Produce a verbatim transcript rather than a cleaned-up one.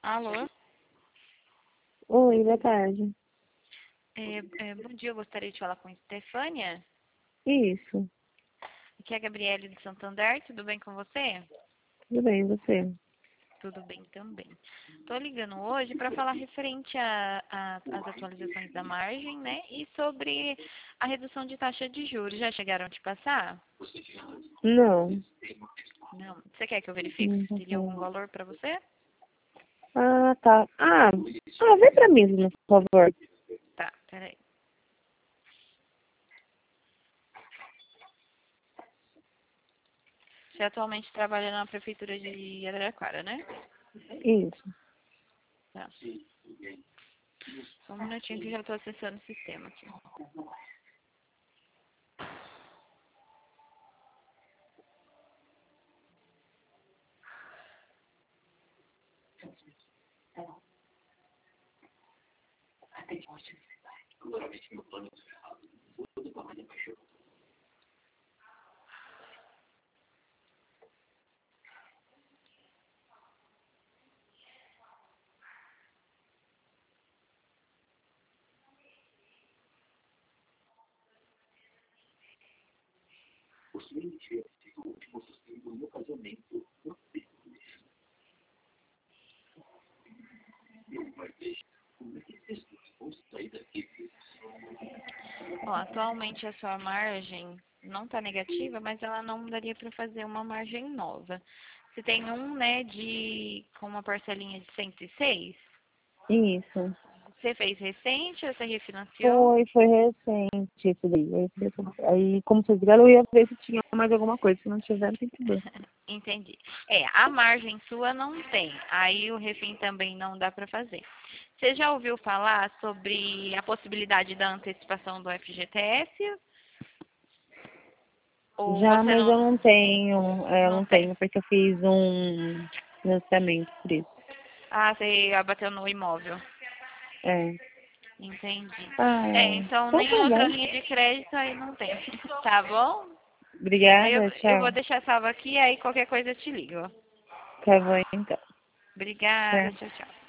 Alô? Oi, boa tarde. É, é, bom dia, eu gostaria de falar com a Estefânia. Isso, Aqui é a Gabriele do Santander, tudo bem com você? tudo bem, e você? Tudo bem também. Estou ligando hoje para falar referente a- a- às atualizações da margem, né? E sobre a redução de taxa de juros. Já chegaram a te passar? Não, Não. Você quer que eu verifique não se teria algum passou. valor para você? Ah, tá. Ah, ah, vem pra mim, por favor. Tá, peraí. Você atualmente trabalha na prefeitura de Araraquara, né? Isso. Tá. Só um minutinho que já estou acessando o sistema aqui. Ó, atualmente a sua margem não está negativa, mas ela não daria para fazer uma margem nova. Você tem um, né, de com uma parcelinha de cento e seis. Isso. Você fez recente ou você refinanciou? Foi, foi recente isso daí. Aí, foi- aí, como vocês viram, eu ia ver se tinha mais alguma coisa. Se não tiver, não tem problema. Entendi. É, a margem sua não tem. Aí o refim também não dá para fazer. Você já ouviu falar sobre a possibilidade da antecipação do F G T S? Ou Já, você mas eu não, não tenho, é, eu não não tem? tenho, porque eu fiz um financiamento por isso. Ah, você abateu no imóvel. É. Entendi. Ah, É, é. então Então nem tá outra bom. linha de crédito aí não tem. Tá bom? Aí eu, Obrigada, eu vou tchau. deixar salvo aqui, aí qualquer coisa eu te ligo. Tá bom, então. Obrigada, Tchau. tchau, tchau.